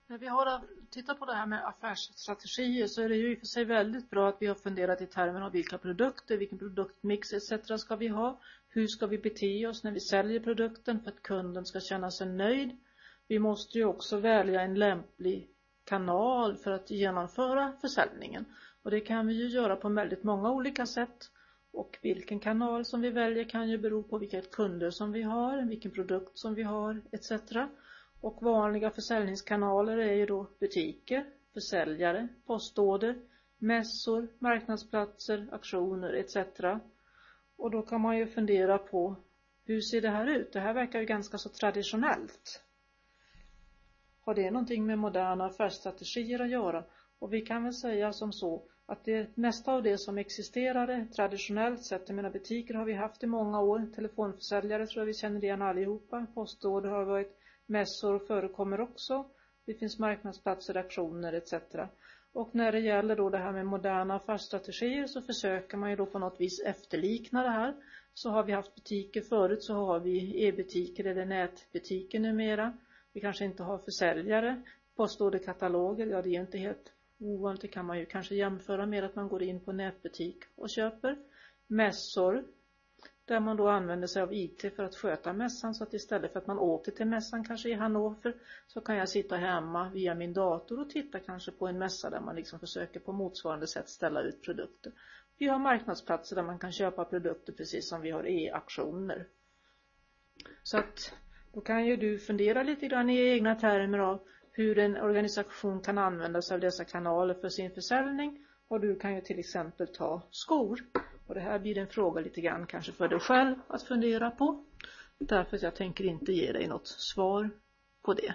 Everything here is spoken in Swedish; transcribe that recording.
När vi har tittat på det här med affärsstrategier så är det ju i och för sig väldigt bra att vi har funderat i termer av vilka produkter, vilken produktmix etc. ska vi ha. Hur ska vi bete oss när vi säljer produkten för att kunden ska känna sig nöjd. Vi måste ju också välja en lämplig kanal för att genomföra försäljningen. Och det kan vi ju göra på väldigt många olika sätt. Och vilken kanal som vi väljer kan ju bero på vilka kunder som vi har, vilken produkt som vi har etc. Och vanliga försäljningskanaler är ju då butiker, försäljare, postorder, mässor, marknadsplatser, auktioner etc. Och då kan man ju fundera på hur ser det här ut? Det här verkar ju ganska så traditionellt. Har det någonting med moderna affärsstrategier att göra? Och vi kan väl säga som så att det mesta av det som existerade traditionellt sett, jag menar butiker har vi haft i många år, telefonförsäljare tror jag vi känner igen allihopa, postorder har varit, mässor förekommer också, det finns marknadsplatser, auktioner etc. Och när det gäller då det här med moderna affärsstrategier så försöker man ju då på något vis efterlikna det här. Så har vi haft butiker förut så har vi e-butiker eller nätbutiker numera. Vi kanske inte har försäljare, postorderkataloger, ja det är ju inte helt ovanligt, det kan man ju kanske jämföra med att man går in på nätbutik och köper. Mässor, där man då använder sig av IT för att sköta mässan så att istället för att man åker till mässan kanske i Hannover så kan jag sitta hemma via min dator och titta kanske på en mässa där man liksom försöker på motsvarande sätt ställa ut produkter. Vi har marknadsplatser där man kan köpa produkter precis som vi har e-auktioner. Så att då kan ju du fundera lite grann i egna termer av hur en organisation kan använda sig av dessa kanaler för sin försäljning. Och du kan ju till exempel ta skor. Och det här blir en fråga lite grann kanske för dig själv att fundera på. Därför att jag tänker inte ge dig något svar på det.